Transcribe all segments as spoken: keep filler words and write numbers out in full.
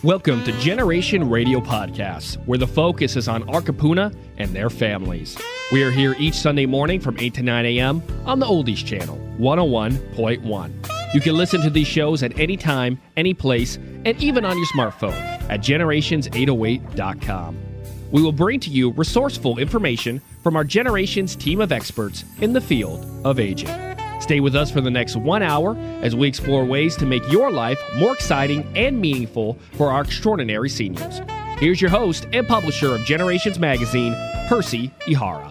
Welcome to Generation Radio Podcasts, where the focus is on our Kapuna and their families. We are here each Sunday morning from eight to nine a.m. on the Oldies Channel, one oh one point one. You can listen to these shows at any time, any place, and even on your smartphone at generations eight oh eight dot com. We will bring to you resourceful information from our Generations team of experts in the field of aging. Stay with us for the next one hour as we explore ways to make your life more exciting and meaningful for our extraordinary seniors. Here's your host and publisher of Generations Magazine, Percy Ihara.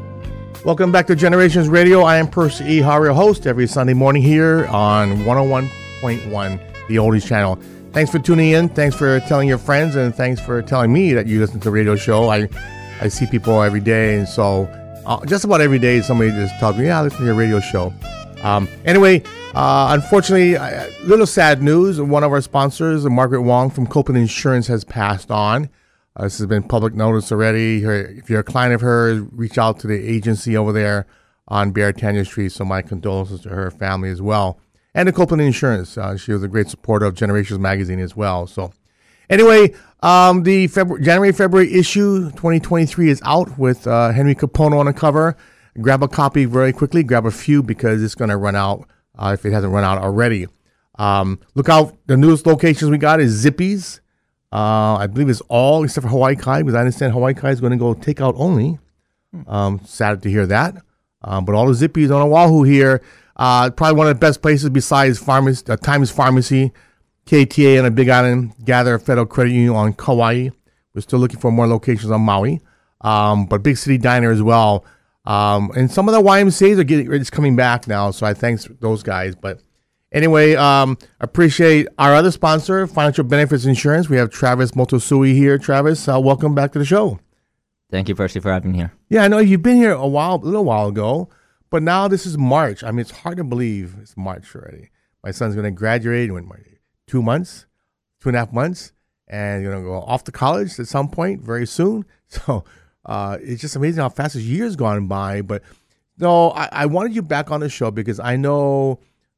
Welcome back to Generations Radio. I am Percy Ihara, host every Sunday morning here on one oh one point one, the Oldies Channel. Thanks for tuning in. Thanks for telling your friends, and thanks for telling me that you listen to the radio show. I, I see people every day, and so uh, just about every day somebody just tells me, yeah, I listen to your radio show. Um, anyway, uh, unfortunately, a little sad news. One of our sponsors, Margaret Wong from Copeland Insurance, has passed on. Uh, this has been public notice already. Her, if you're a client of hers, reach out to the agency over there on Beartania Street. So my condolences to her family as well. And to Copeland Insurance. Uh, she was a great supporter of Generations Magazine as well. So anyway, um, the February, January-February issue twenty twenty-three is out with uh, Henry Capono on the cover. Grab a copy very quickly. Grab a few because it's going to run out uh, if it hasn't run out already. Um, look out. The newest locations we got is Zippy's. Uh, I believe it's all except for Hawaii Kai, because I understand Hawaii Kai is going to go takeout only. Um, sad to hear that. Um, but all the Zippy's on Oahu here. Uh, probably one of the best places besides pharmacy, uh, Times Pharmacy, K T A on a Big Island, Gather Federal Credit Union on Kauai. We're still looking for more locations on Maui. Um, but Big City Diner as well. Um, and some of the Y M C As are getting it's coming back now, so I thanks those guys. But anyway, um, appreciate our other sponsor, Financial Benefits Insurance. We have Travis Motosui here. Travis, uh, welcome back to the show. Thank you, Percy, for having me here. Yeah, I know you've been here a while, a little while ago, but now this is March. I mean, it's hard to believe it's March already. My son's going to graduate in two months, two and a half months, and going to go off to college at some point very soon. So. Uh, it's just amazing how fast this year's gone by. But no, I, I wanted you back on the show because I know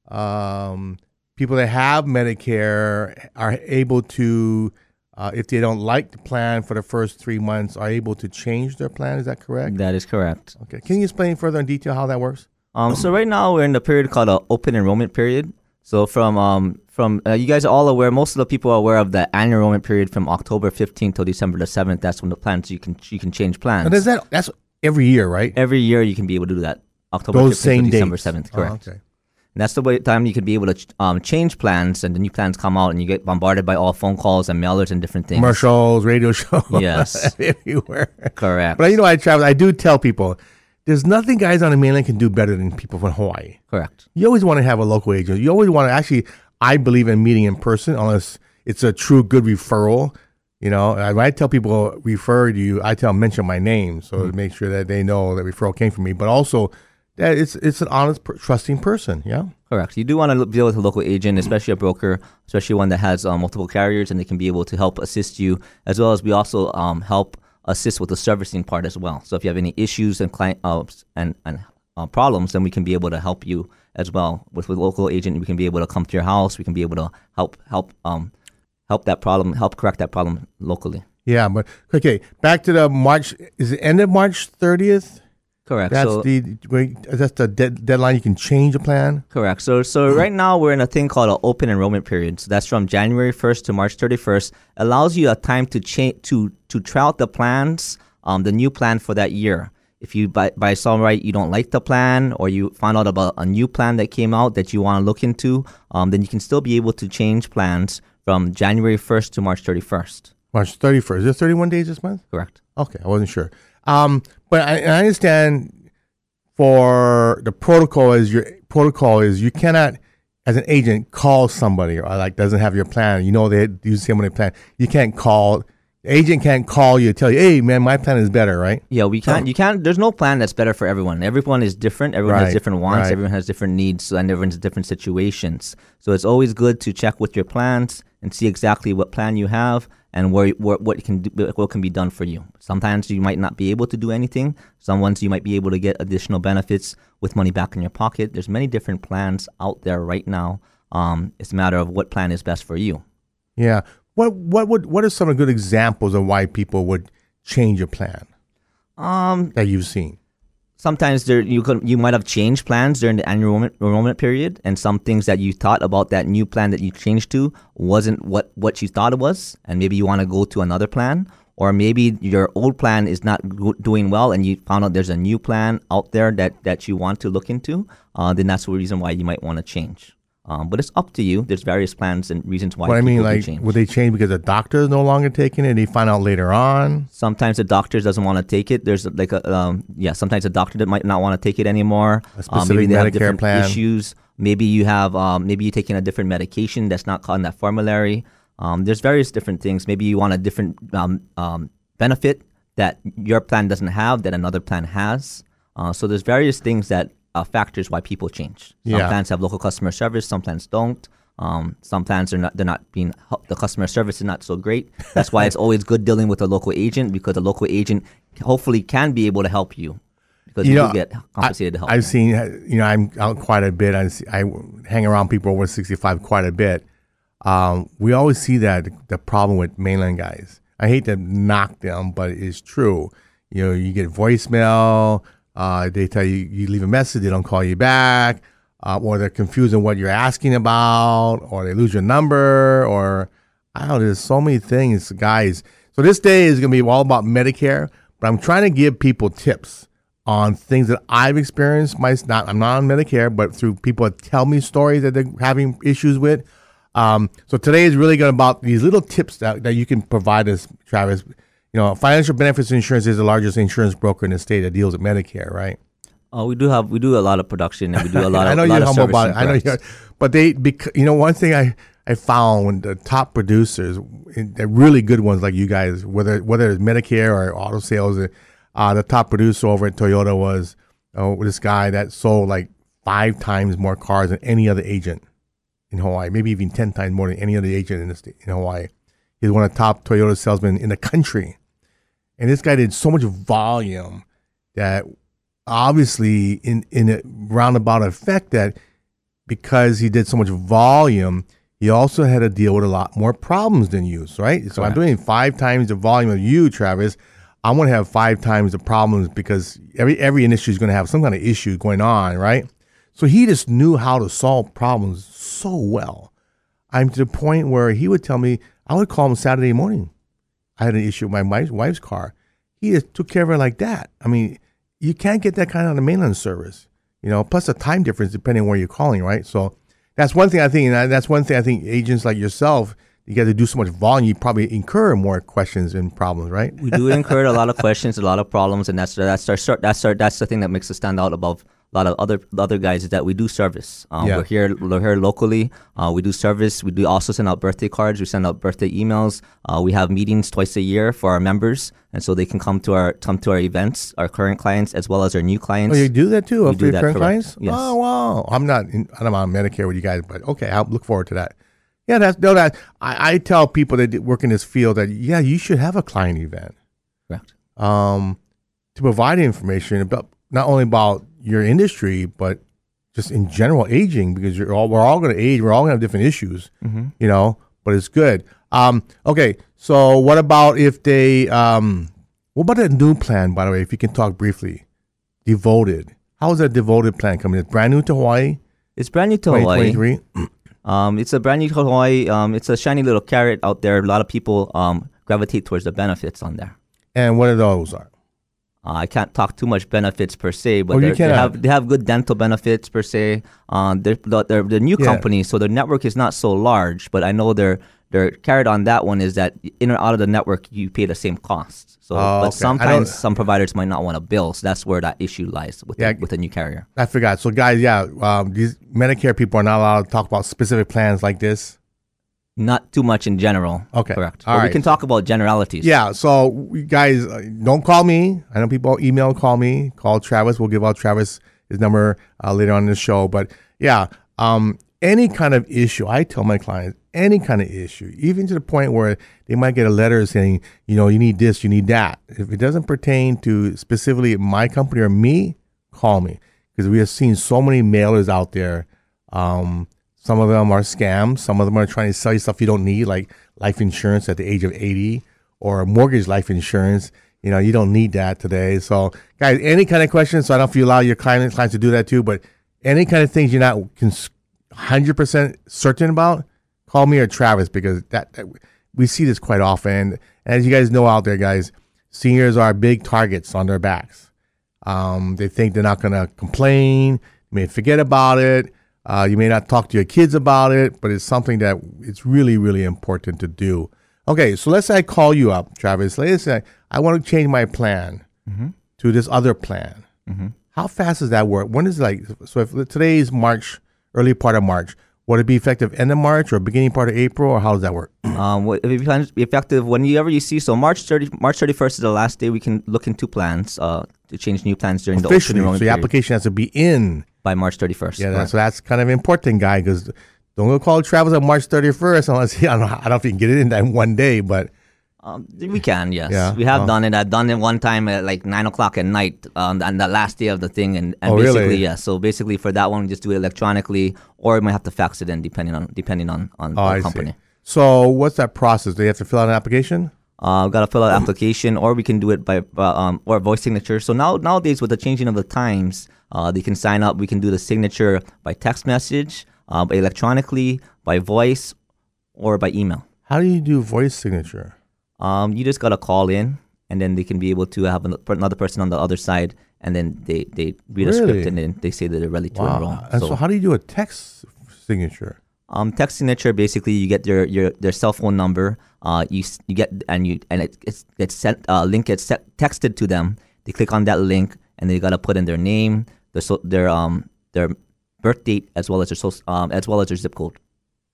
um, people that have Medicare are able to, uh, if they don't like the plan for the first three months, are able to change their plan. Is that correct? That is correct. Okay. Can you explain further in detail how that works? Um, so right now we're in the period called an open enrollment period. So from um from uh, you guys are all aware, most of the people are aware of the annual enrollment period from October fifteenth till December the seventh. That's when the plans you can you can change plans. And is that that's every year, right? Every year you can be able to do that. October Those fifteenth same to December dates. seventh, Oh, correct. okay. And that's the way, time you can be able to um, change plans, and the new plans come out, and you get bombarded by all phone calls and mailers and different things. Commercials, radio shows. Yes. Everywhere. Correct. But you know, I travel. I do tell people, there's nothing guys on the mainland can do better than people from Hawaii. Correct. You always want to have a local agent. You always want to actually, I believe in meeting in person unless it's a true good referral. You know, when I tell people refer to you, I tell them mention my name so mm-hmm. to make sure that they know that referral came from me. But also that it's it's an honest, trusting person. Yeah. Correct. You do want to deal with a local agent, especially a broker, especially one that has uh, multiple carriers, and they can be able to help assist you, as well as we also um, help assist with the servicing part as well. So if you have any issues and client uh, and and uh, problems, then we can be able to help you as well. With a local agent, we can be able to come to your house. We can be able to help help um help that problem, help correct that problem locally. Yeah, but okay, back to the March. Is it end of March thirtieth? Correct. That's so, the that's the de- deadline you can change the plan. Correct. So so right now we're in a thing called an open enrollment period. So that's from January first to March thirty-first. Allows you a time to change to to try out the plans, um, the new plan for that year. If you by by some right you don't like the plan, or you find out about a new plan that came out that you want to look into, um, then you can still be able to change plans from January first to March thirty-first. March thirty-first. Is there thirty-one days this month? Correct. Okay, I wasn't sure. Um, but I, I understand for the protocol is your protocol is you cannot, as an agent, call somebody or like doesn't have your plan. You know they you see them on their plan. You can't call. The agent can't call you, tell you, hey man, my plan is better, right? Yeah, we can't. You can't. There's no plan that's better for everyone. Everyone is different. Everyone Right, has different wants. right. Everyone has different needs, and everyone has different situations. So it's always good to check with your plans and see exactly what plan you have and where, where what can do, what can be done for you. Sometimes you might not be able to do anything. Some ones you might be able to get additional benefits with money back in your pocket. There's many different plans out there right now. Um, it's a matter of what plan is best for you. Yeah. What what would what are some of the good examples of why people would change a plan Um, that you've seen? sometimes there you could you might have changed plans during the annual enrollment, enrollment period, and some things that you thought about that new plan that you changed to wasn't what what you thought it was, and maybe you want to go to another plan, or maybe your old plan is not go- doing well, and you found out there's a new plan out there that that you want to look into. Uh, then that's the reason why you might want to change. Um, but it's up to you. There's various plans and reasons why What I people mean, do like, change. would they change because the doctor is no longer taking it? And they find out later on. Sometimes the doctor doesn't want to take it. There's like a um, yeah. Sometimes the doctor that might not want to take it anymore. A specific um, maybe they Medicare have different plan. issues. Maybe you have um, maybe you're taking a different medication that's not on that formulary. Um, there's various different things. Maybe you want a different um, um, benefit that your plan doesn't have that another plan has. Uh, so there's various things that uh, factors why people change. Some Yeah. plans have local customer service. Some plans don't. Um, some plans are not. They're not being. The customer service is not so great. That's why it's always good dealing with a local agent, because a local agent hopefully can be able to help you, because you, You know, do get compensated to help. I've seen, you know, I'm out quite a bit. I, see, I hang around people over sixty-five quite a bit. Um, we always see that the problem with mainland guys. I hate to knock them, but it's true. You know, you get voicemail. Uh, they tell you you leave a message, they don't call you back. Uh, or they're confused on what you're asking about, or they lose your number, or I don't know, there's so many things, guys. So this day is going to be all about Medicare, but I'm trying to give people tips on things that I've experienced. My, not, I'm not on Medicare, but through people that tell me stories that they're having issues with. Um, so today is really going about these little tips that, that you can provide us, Travis. You know, Financial Benefits Insurance is the largest insurance broker in the state that deals with Medicare, right? Oh, we do have we do a lot of production, and we do a lot of. I know lot you're of humble about it. servicing I know products. you're, but they, because, you know, one thing I, I found when the top producers, the really good ones like you guys, whether whether it's Medicare or auto sales, uh, the top producer over at Toyota was uh, this guy that sold like five times more cars than any other agent in Hawaii, maybe even ten times more than any other agent in the state, in Hawaii. He's one of the top Toyota salesmen in the country, and this guy did so much volume that. Obviously, in, in a roundabout effect, that because he did so much volume, he also had to deal with a lot more problems than you, right? So I'm doing five times the volume of you, Travis. I'm going to have five times the problems because every every industry is going to have some kind of issue going on, right? So he just knew how to solve problems so well. I'm to the point where he would tell me, I would call him Saturday morning. I had an issue with my wife's, wife's car. He just took care of it like that. I mean, you can't get that kind of on the mainland service, you know, plus the time difference depending on where you're calling, right? So that's one thing I think, and that's one thing I think agents like yourself, you got to do so much volume, you probably incur more questions and problems, right? We do incur a lot of questions, a lot of problems, and that's that's our that's our that's the thing that makes us stand out above a lot of other other guys, is that we do service. Um, Yeah. We're here we're here locally. Uh, we do service. We do also send out birthday cards. We send out birthday emails. Uh, we have meetings twice a year for our members, and so they can come to our come to our events, our current clients as well as our new clients. Oh, you do that too We for do your that, current correct. clients? Yes. Oh, wow. I'm not, in, I'm on Medicare with you guys, but okay, I'll look forward to that. Yeah, that's, no, that, I, I tell people that work in this field that, yeah, you should have a client event. Correct. Um, to provide information about not only about your industry, but just in general aging, because you're all, we're all going to age. We're all going to have different issues, Mm-hmm. you know, but it's good. Um, okay. So what about if they, um, what about that new plan, by the way, if you can talk briefly, Devoted. How is that Devoted plan coming? It's brand new to Hawaii, It's brand new to Hawaii. twenty twenty-three. Um, it's a brand new to Hawaii. Um, it's a shiny little carrot out there. A lot of people um, gravitate towards the benefits on there. And what are those are? Uh, I can't talk too much benefits per se, but Oh, you they're- they cannot. have they have good dental benefits per se. Um, they're they're, they're new Yeah. companies, so their network is not so large. But I know their their carrot on that one is that in or out of the network you pay the same cost. So, Oh, but okay. I don't- sometimes some providers might not want to bill, so that's where that issue lies with Yeah. the, with a new carrier. I forgot. So guys, yeah, um, these Medicare people are not allowed to talk about specific plans like this. Not too much in general. Okay. Correct. All but we right. can talk about generalities. Yeah, so we guys, uh, don't call me. I know people email, call me, call Travis. We'll give out Travis his number uh, later on in the show. But yeah, um, any kind of issue, I tell my clients, any kind of issue, even to the point where they might get a letter saying, you know, you need this, you need that. If it doesn't pertain to specifically my company or me, call me, because we have seen so many mailers out there. Um, Some of them are scams. Some of them are trying to sell you stuff you don't need, like life insurance at the age of eighty or mortgage life insurance. You know, you don't need that today. So, guys, any kind of questions, so I don't know if you allow your clients, clients to do that too, but any kind of things you're not one hundred percent certain about, call me or Travis, because that, that we see this quite often. And as you guys know out there, guys, seniors are big targets on their backs. Um, they think they're not going to complain. You may forget about it. Uh, you may not talk to your kids about it, but it's something that it's really, really important to do. Okay, so let's say I call you up, Travis. Let's say I want to change my plan mm-hmm. to this other plan. Mm-hmm. How fast does that work? When is it like, so if today is March, early part of March, would it be effective end of March or beginning part of April, or how does that work? Um, it will be effective whenever you see. So March thirtieth, March thirty-first is the last day we can look into plans uh, to change new plans during Officially, the open enrollment so the period. application has to be in By March thirty-first. Yeah, that's, so that's kind of important, guy, because don't go call Travis on March thirty-first unless, I don't know, I don't know if you can get it in that one day, but. Um, we can, yes. Yeah? We have oh. done it. I've done it one time at like nine o'clock at night um, on the last day of the thing. And, and oh, basically, really? yeah. So basically for that one, we just do it electronically, or we might have to fax it in depending on depending on, on oh, the I company. See. So what's that process? Do you have to fill out an application? Uh, got to fill out an application, or we can do it by uh, um, or voice signature. So now nowadays with the changing of the times, uh, they can sign up. We can do the signature by text message, uh, by electronically, by voice, or by email. How do you do voice signature? Um, you just got to call in, and then they can be able to have another person on the other side, and then they, they read really? a script, and then they say that they're ready to wow. enroll. And so, so how do you do a text signature? Um, text signature, basically, you get their, your their cell phone number. Uh, you you get and you and it gets gets sent. Uh, link gets set, texted to them. They click on that link, and they gotta put in their name, their so, their um their birth date, as well as their social, um as well as their zip code.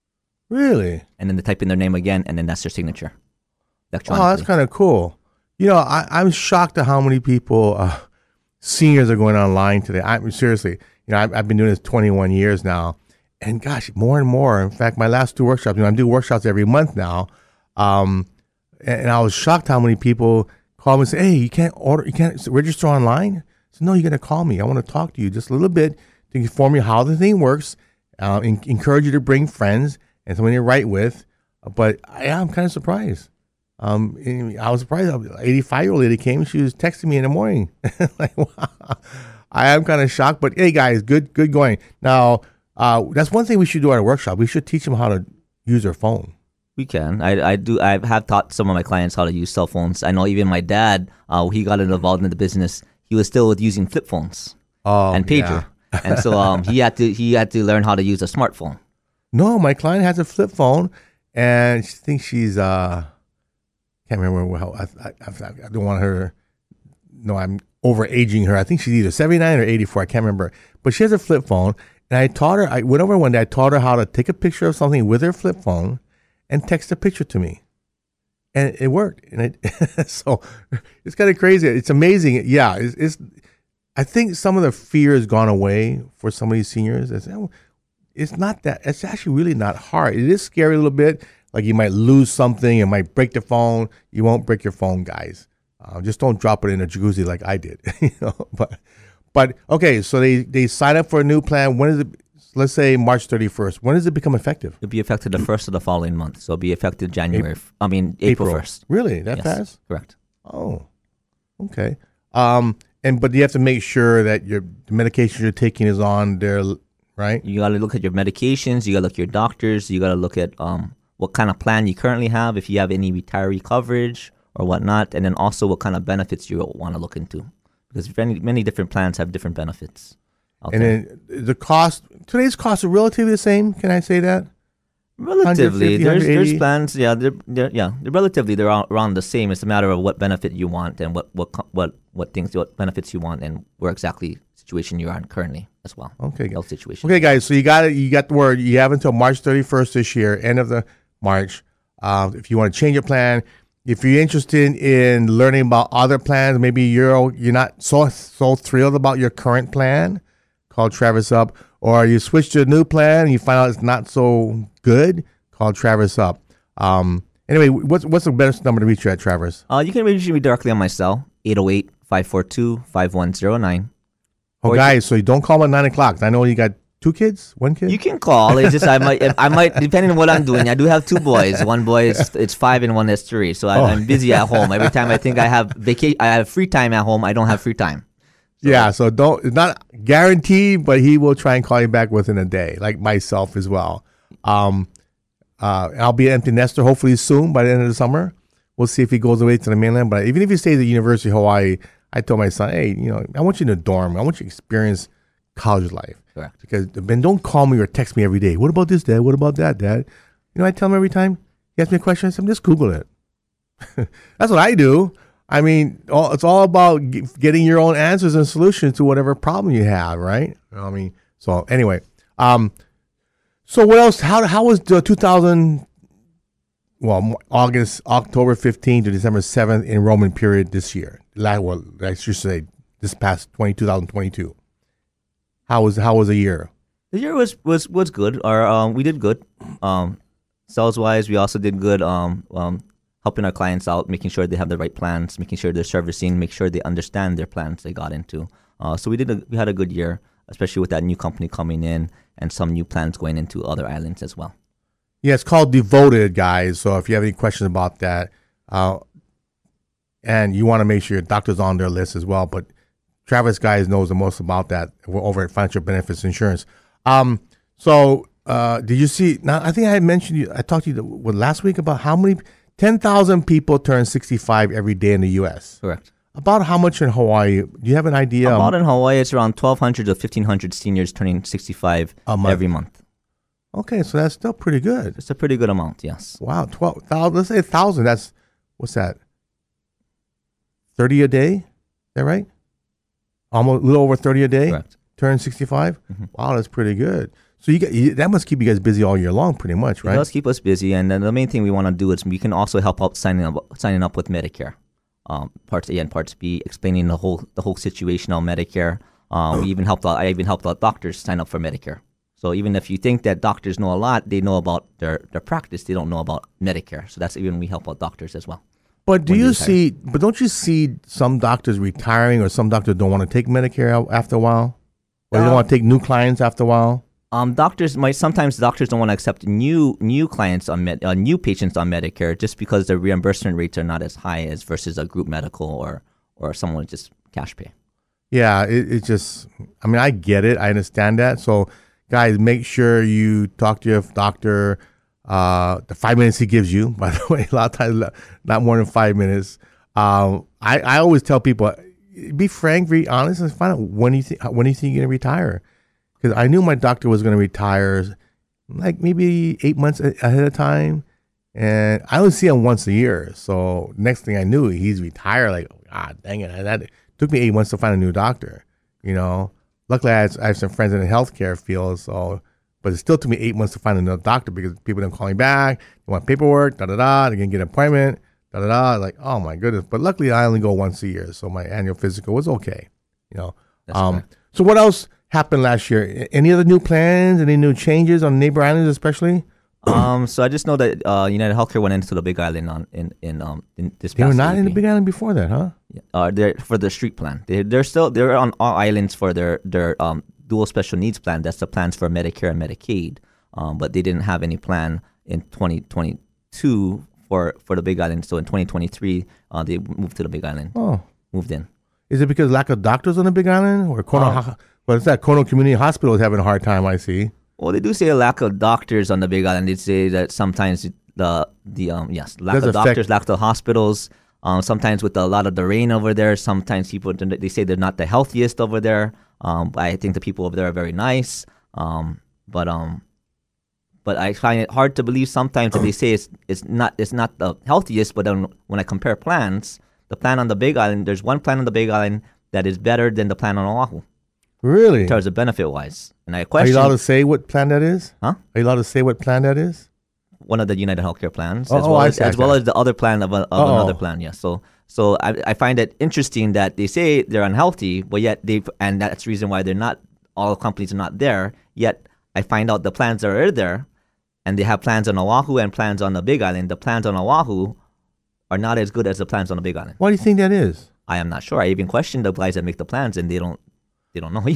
Really? And then they type in their name again, and then that's their signature. Oh, that's kind of cool. You know, I, I'm shocked at how many people, uh, seniors, are going online today. I seriously, you know, I've, I've been doing this twenty-one years now, and gosh, more and more. In fact, my last two workshops, you know, I do workshops every month now, um, and, and I was shocked how many people call me and say, "Hey, you can't order, you can't register online." So no, you're gonna call me. I want to talk to you just a little bit to inform you how the thing works, uh, and encourage you to bring friends and somebody to write with. But I am kind of surprised. Um, I was surprised. An eighty-five-year-old lady came. She was texting me in the morning. Like, wow. I am kind of shocked. But hey, guys, good, good going. Now, uh, that's one thing we should do at a workshop. We should teach them how to use their phone. We can. I, I do. I have taught some of my clients how to use cell phones. I know even my dad. Uh, he got involved in the business. He was still using flip phones oh, and pager, yeah. and so um, he had to he had to learn how to use a smartphone. No, my client has a flip phone, and she thinks she's uh. Can't remember how. I, I, I don't want her. No, I'm overaging her. I think she's either seventy-nine or eighty-four. I can't remember. But she has a flip phone, and I taught her. I went over one day. I taught her how to take a picture of something with her flip phone, and text a picture to me, and it worked. And it so it's kind of crazy. It's amazing. Yeah, it's, it's. I think some of the fear has gone away for some of these seniors. It's, it's not that. It's actually really not hard. It is scary a little bit. Like you might lose something, you might break the phone. You won't break your phone, guys. Uh, just don't drop it in a jacuzzi like I did. You know, but but okay. So they, they sign up for a new plan. When is it? Let's say March thirty-first. When does it become effective? It'll be effective the first of the following month. So it'll be effective January. April, I mean April first. Really? That yes, fast? Correct. Oh, okay. Um, and but you have to make sure that your the medication you're taking is on there, right? You got to look at your medications. You got to look at your doctors. You got to look at um. what kind of plan you currently have, if you have any retiree coverage or whatnot, and then also what kind of benefits you want to look into. Because many, many different plans have different benefits. Okay. And then the cost, today's costs are relatively the same, can I say that? Relatively. There's there's plans, yeah, they're, they're, yeah, they're relatively, they're all around the same. It's a matter of what benefit you want and what, what, what, what things, what benefits you want and where exactly situation you're on currently as well. Okay. Health situation. Okay, guys, so you got it. You got the word. You have until March thirty-first this year, end of the March. Uh, if you want to change your plan, if you're interested in learning about other plans, maybe you're you're not so so thrilled about your current plan, call Travis up. Or you switch to a new plan and you find out it's not so good, call Travis up. Um, anyway, what's what's the best number to reach you at, Travis? Uh, you can reach me directly on my cell, eight oh eight, five four two, five one oh nine. Oh, guys, so you don't call them at nine o'clock. I know you got two kids, one kid. You can call. It's just I might, I might, depending on what I'm doing. I do have two boys. One boy is it's five and one is three. So I, Oh. I'm busy at home. Every time I think I have vacation, I have free time at home. I don't have free time. Yeah, so don't. It's not guaranteed, but he will try and call you back within a day, like myself as well. Um, uh, I'll be an empty nester hopefully soon by the end of the summer. We'll see if he goes away to the mainland. But even if he stays at University of Hawaii, I told my son, hey, you know, I want you in a dorm. I want you to experience college life. Correct. Because Ben, don't call me or text me every day. What about this, Dad? What about that, Dad? You know, I tell him every time he asks me a question, I say, just Google it. That's what I do. I mean, all, it's all about g- getting your own answers and solutions to whatever problem you have, right? I mean, so anyway, um, so what else? How how was the two thousand? Well, August, October fifteenth to December seventh enrollment period this year. Like, well, I should say this past twenty two thousand twenty two. How was how was the year? The year was was was good. Our um, we did good. Um, sales wise, we also did good. Um, um, helping our clients out, making sure they have the right plans, making sure they're servicing, make sure they understand their plans they got into. Uh, so we did a, we had a good year, especially with that new company coming in and some new plans going into other islands as well. Yeah, it's called Devoted, guys. So if you have any questions about that, uh, and you want to make sure your doctor's on their list as well, but Travis guys knows the most about that. We're over at Financial Benefits Insurance. Um, so uh, did you see? Now I think I had mentioned you. I talked to you the, what, last week about how many ten thousand people turn sixty-five every day in the U S. Correct. About how much in Hawaii? Do you have an idea? About in Hawaii, it's around twelve hundred to fifteen hundred seniors turning sixty-five A month. every month. Okay, so that's still pretty good. It's a pretty good amount, yes. Wow, twelve thousand. Let's say a thousand. That's what's that? Thirty a day. Is that right? Almost a little over thirty a day. Correct. Turn sixty-five. Mm-hmm. Wow, that's pretty good. So you get you, that must keep you guys busy all year long, pretty much, right? It does keep us busy, and then the main thing we want to do is we can also help out signing up signing up with Medicare, um, parts A and parts B, explaining the whole the whole situation on Medicare. Um, we even helped out. I even helped out doctors sign up for Medicare. So even if you think that doctors know a lot, they know about their, their practice. They don't know about Medicare. So that's even we help out doctors as well. But do when you you retire. see? But don't you see some doctors retiring, or some doctors don't want to take Medicare out after a while, or they don't Um, want to take new clients after a while? Um, doctors might sometimes doctors don't want to accept new new clients on med, uh, new patients on Medicare just because the reimbursement rates are not as high as versus a group medical or or someone just cash pay. Yeah, it, it just. I mean, I get it. I understand that. So, guys, make sure you talk to your doctor. Uh, the five minutes he gives you, by the way, a lot of times not more than five minutes. Um, I, I always tell people, be frank, be honest, and find out when you think when you think you're gonna retire. Because I knew my doctor was gonna retire, like maybe eight months a- ahead of time, and I only see him once a year. So next thing I knew, he's retired. Like, ah, dang it, that took me eight months to find a new doctor. You know, luckily I have, I have some friends in the healthcare field, so. But it still took me eight months to find another doctor because people don't call me back. They want paperwork, da da da. They're gonna get an appointment, da da da. Like, oh my goodness. But luckily, I only go once a year, so my annual physical was okay. You know. That's Um. correct. So what else happened last year? A- Any other new plans? Any new changes on neighbor islands, especially? Um, so I just know that uh, United Healthcare went into the Big Island on in in um in this. They were past not in the A P. Big Island before that, huh? Uh, they're for the street plan. They they're still they're on all islands for their their um dual special needs plan. That's the plans for Medicare and Medicaid. Um, but they didn't have any plan in twenty twenty-two for, for the Big Island. So in twenty twenty-three, uh, they moved to the Big Island, Oh, moved in. is it because lack of doctors on the Big Island, or Kono? Oh. Ho- Well, it's that Kono Community Hospital is having a hard time. I see. Well, they do say a lack of doctors on the Big Island. They say that sometimes the the um yes lack Does of affect- doctors, lack of hospitals. Um, sometimes with a lot of the rain over there, sometimes people they say they're not the healthiest over there. Um, but I think the people over there are very nice. Um, but um. But I find it hard to believe sometimes that they say it's it's not it's not the healthiest. But then when I compare plans, the plan on the Big Island, there's one plan on the Big Island that is better than the plan on Oahu Really? in terms of benefit wise. And I Are you question, allowed to say what plan that is? huh? Are you allowed to say what plan that is? One of the United Healthcare plans, Oh, as oh, well I as see, I as see. well as the other plan of, a, of Oh. another plan. Yeah. So so I I find it interesting that they say they're unhealthy, but yet they and that's the reason why they're not all companies are not there. Yet I find out the plans that are there. And they have plans on Oahu and plans on the Big Island. The plans on Oahu are not as good as the plans on the Big Island. Why do you think that is? I am not sure. I even questioned the guys that make the plans, and they don't, they don't know either.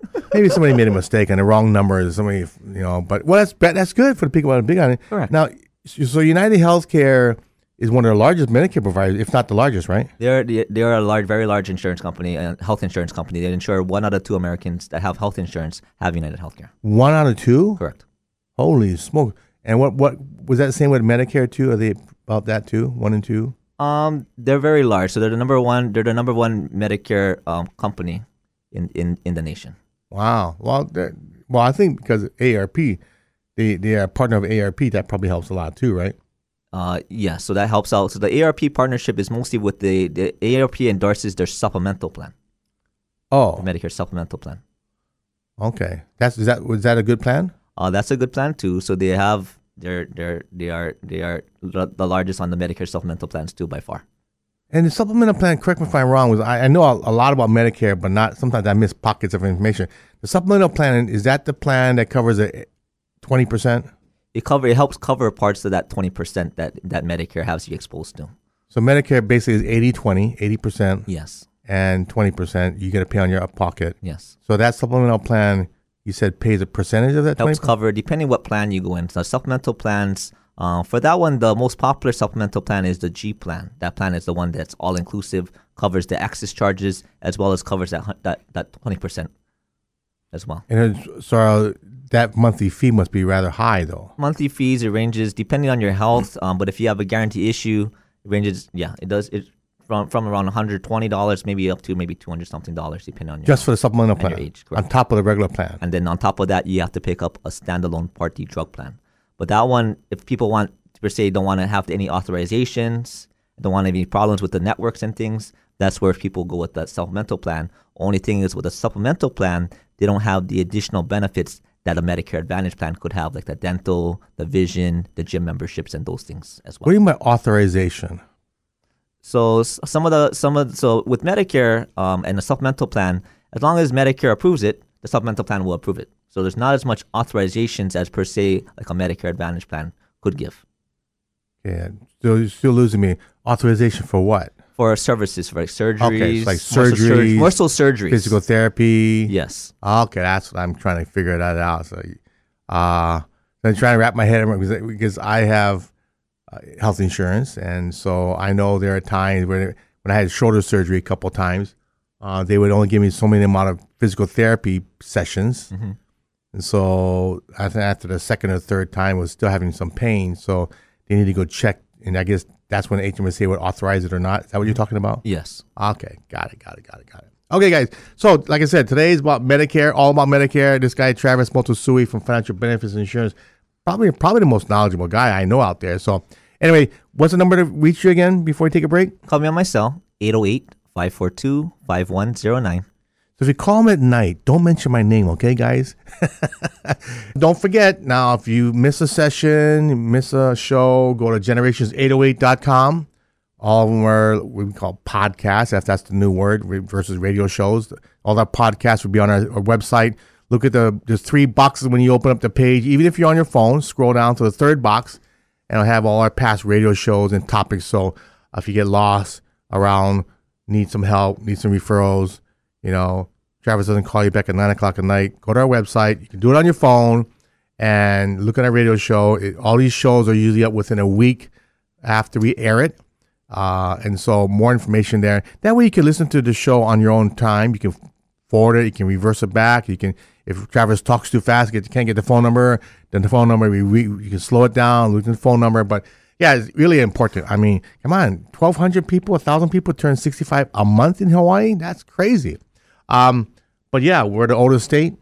Maybe somebody made a mistake on the wrong number. Somebody, you know, but well, that's that's good for the people that are big on it. Correct. Now, so United Healthcare is one of the largest Medicare providers, if not the largest, right? They're they are a large, very large insurance company, and health insurance company. They insure one out of two Americans that have health insurance have United Healthcare. One out of two? Correct. Holy smoke! And what what was that the same with Medicare too? Are they about that too? One and two? Um, they're very large. So they're the number one. They're the number one Medicare um, company in, in, in the nation. Wow. Well, that- well, I think because A A R P, they they are a partner of A A R P. That probably helps a lot too, right? Uh, yeah, so that helps out. So the A A R P partnership is mostly with the, the A A R P endorses their supplemental plan, Oh, the Medicare supplemental plan. okay. That's is that was that a good plan? Uh, that's a good plan too. So they have they're they're they are they are the the largest on the Medicare supplemental plans too by far. And the supplemental plan, correct me if I'm wrong, was I, I know a, a lot about Medicare, but not sometimes I miss pockets of information. The supplemental plan, is that the plan that covers a twenty percent? It cover it helps cover parts of that twenty percent that that Medicare has you exposed to. So Medicare basically is eighty twenty, eighty percent, Yes, and twenty percent you got to pay on your pocket. yes. So that supplemental plan, you said, pays a percentage of that Helps twenty? cover depending what plan you go in. So supplemental plans. Uh, for that one, the most popular supplemental plan is the G plan. That plan is the one that's all inclusive, covers the access charges as well as covers that hun- that that twenty percent as well. And it's, so that monthly fee must be rather high, though. Monthly fees, it ranges depending on your health. Um, but if you have a guarantee issue, it ranges. Yeah, it does. It from from around one hundred twenty dollars, maybe up to maybe two hundred something dollars, depending on your Just for the supplemental and plan, your age, correct. on top of the regular plan. And then on top of that, you have to pick up a standalone Part D drug plan. But that one, if people want, per se, don't want to have any authorizations, don't want any problems with the networks and things, that's where people go with that supplemental plan. Only thing is with a supplemental plan, they don't have the additional benefits that a Medicare Advantage plan could have, like the dental, the vision, the gym memberships, and those things as What well. do you mean by authorization? So s- some of the some of so with Medicare um, and the supplemental plan, as long as Medicare approves it, the supplemental plan will approve it. So there's not as much authorizations as per se like a Medicare Advantage plan could give Yeah, still, you're still losing me. Authorization for what? for services, for like surgeries, Okay, so like more so sur- surgeries, more so surgeries, Physical therapy. Yes, Okay, that's what I'm trying to figure that out. So, uh, I'm trying to wrap my head around because, because I have uh, health insurance, and so I know there are times where when I had shoulder surgery a couple times, uh, they would only give me so many amount of physical therapy sessions, mm-hmm. and so I think after the second or third time, I was still having some pain, so they need to go check, and I guess that's when H M S A would authorize it or not. Is that what you're talking about? yes. Okay, got it, got it, got it, got it. Okay, guys. So, like I said, today is about Medicare, all about Medicare. This guy, Travis Motosui from Financial Benefits Insurance, probably probably the most knowledgeable guy I know out there. So, anyway, what's the number to reach you again before we take a break? Call me on my cell, eight oh eight, five four two, five one oh nine. So if you call him at night, don't mention my name, okay, guys? Don't forget, now, if you miss a session, miss a show, go to generations eight oh eight dot com. All of them are what we call podcasts, if that's the new word, versus radio shows. All that podcasts will be on our, our website. Look at the, there's three boxes when you open up the page. Even if you're on your phone, scroll down to the third box, and it'll have all our past radio shows and topics. So if you get lost around, need some help, need some referrals, you know, Travis doesn't call you back at nine o'clock at night, go to our website. You can do it on your phone and look at our radio show. It, all these shows are usually up within a week after we air it. Uh, and so more information there. That way you can listen to the show on your own time. You can forward it. You can reverse it back. You can, if Travis talks too fast, get, can't get the phone number, then the phone number, we, we, you can slow it down, look at the phone number. But yeah, it's really important. I mean, come on, twelve hundred people, one thousand people turn sixty-five a month in Hawaii. That's crazy. Um, but yeah, we're the oldest state.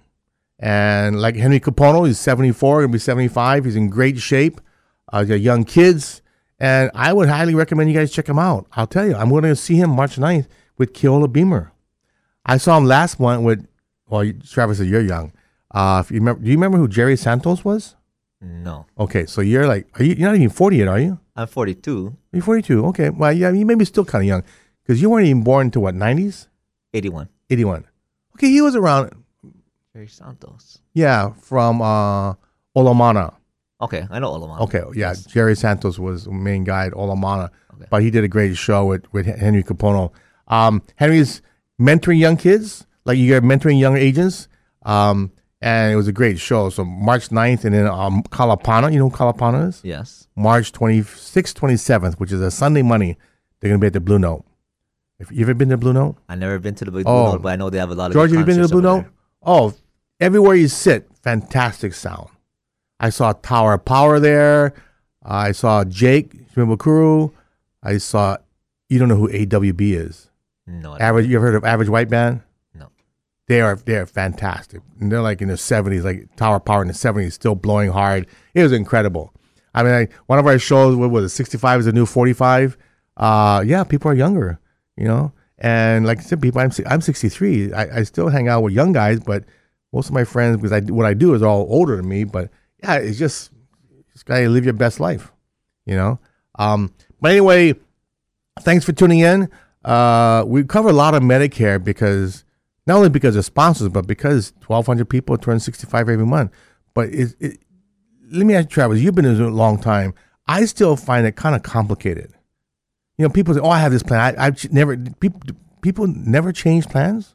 And like Henry Capono, he's seventy-four, gonna be seventy-five. He's in great shape. Uh, got young kids. And I would highly recommend you guys check him out. I'll tell you, I'm going to see him March ninth with Keola Beamer. I saw him last one with, well, Travis said you're young. Uh, if you remember, do you remember who Jerry Santos was? No. Okay, so you're like, are you, you're not even forty yet, are you? I'm forty-two. You're forty-two. Okay, well, yeah, you may be still kind of young because you weren't even born into what, nineties? eighty-one. eighty-one. Okay, he was around, Jerry Santos. yeah, from uh, Olomana. Okay, I know Olomana. Okay, yeah, Yes. Jerry Santos was the main guy at Olomana, Okay. but he did a great show with, with Henry Capono. Um, Henry's mentoring young kids, like you're mentoring young agents. Um, and it was a great show. So March ninth, and then um, Kalapana, you know who Kalapana is? Yes. March twenty-sixth, twenty-seventh, which is a Sunday Money. They're going to be at the Blue Note. Have you ever been to the Blue Note? I've never been to the Blue Oh. Note, but I know they have a lot of George, good have you been to the concerts Blue over Note? there. Oh, everywhere you sit, fantastic sound. I saw Tower of Power there. I saw Jake Shimabukuro. I saw, you don't know who A W B is? No. I don't. Average. You ever heard of Average White Band? No. They are they are fantastic. And they're like in the seventies, like Tower of Power in the seventies, still blowing hard. It was incredible. I mean, I, one of our shows, what was it, sixty-five is the new forty-five? Uh, yeah, people are younger, you know? And like I said, people, I'm I'm sixty-three. I, I still hang out with young guys, but most of my friends, because I, what I do is all older than me. But yeah, it's just, just got to live your best life, you know? Um, but anyway, thanks for tuning in. Uh, we cover a lot of Medicare because, not only because of sponsors, but because twelve hundred people turn sixty-five every month. But it, it, let me ask you, Travis, you've been in this a long time. I still find it kind of complicated. You know, people say, "Oh, I have this plan." I, I've never people people never change plans.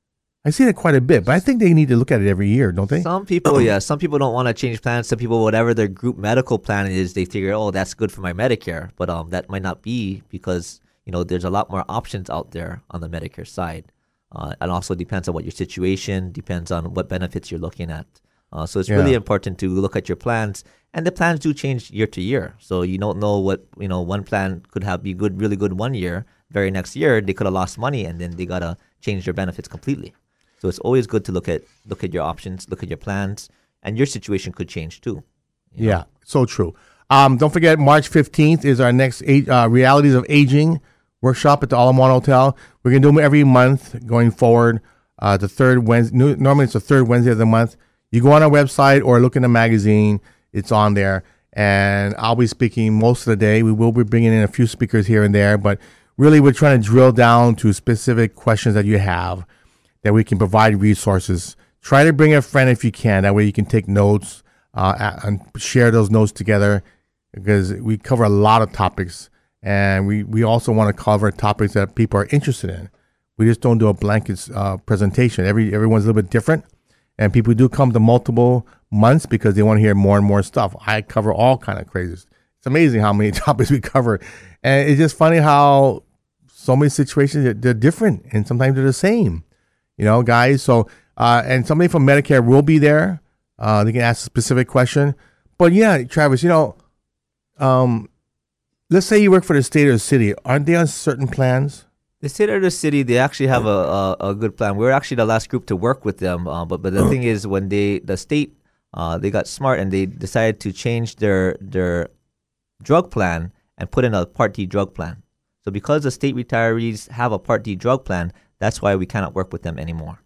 I see that quite a bit, but I think they need to look at it every year, don't they? Some people, yeah. Some people don't want to change plans. Some people, whatever their group medical plan is, they figure, oh, that's good for my Medicare. But um, that might not be because, you know, there's a lot more options out there on the Medicare side. Uh, it also depends on what your situation, depends on what benefits you're looking at. Uh, so it's Yeah. really important to look at your plans. And the plans do change year to year. So you don't know what, you know, one plan could have be good, really good one year. Very next year, they could have lost money and then they got to change their benefits completely. So it's always good to look at look at your options, look at your plans, and your situation could change too. you Yeah, know? so true. Um, don't forget, March fifteenth is our next eight, uh, Realities of Aging workshop at the All-in-One Hotel. We're going to do them every month going forward. Uh, the third Wednesday, normally it's the third Wednesday of the month. You go on our website or look in the magazine. It's on there. And I'll be speaking most of the day. We will be bringing in a few speakers here and there. But really, we're trying to drill down to specific questions that you have that we can provide resources. Try to bring a friend if you can. That way you can take notes uh, and share those notes together because we cover a lot of topics. And we, we also want to cover topics that people are interested in. We just don't do a blanket uh, presentation. Every Everyone's a little bit different. And people do come to multiple months because they want to hear more and more stuff. I cover all kind of crazes. It's amazing how many topics we cover. And it's just funny how so many situations, they're, they're different. And sometimes they're the same. You know, guys. So, uh, and somebody from Medicare will be there. Uh, they can ask a specific question. But yeah, Travis, you know, um, let's say you work for the state or the city. Aren't they on certain plans? The state or the city, they actually have a, a, a good plan. We're actually the last group to work with them. Uh, but but the thing is, when they the state uh, they got smart and they decided to change their their drug plan and put in a Part D drug plan. So because the state retirees have a Part D drug plan, that's why we cannot work with them anymore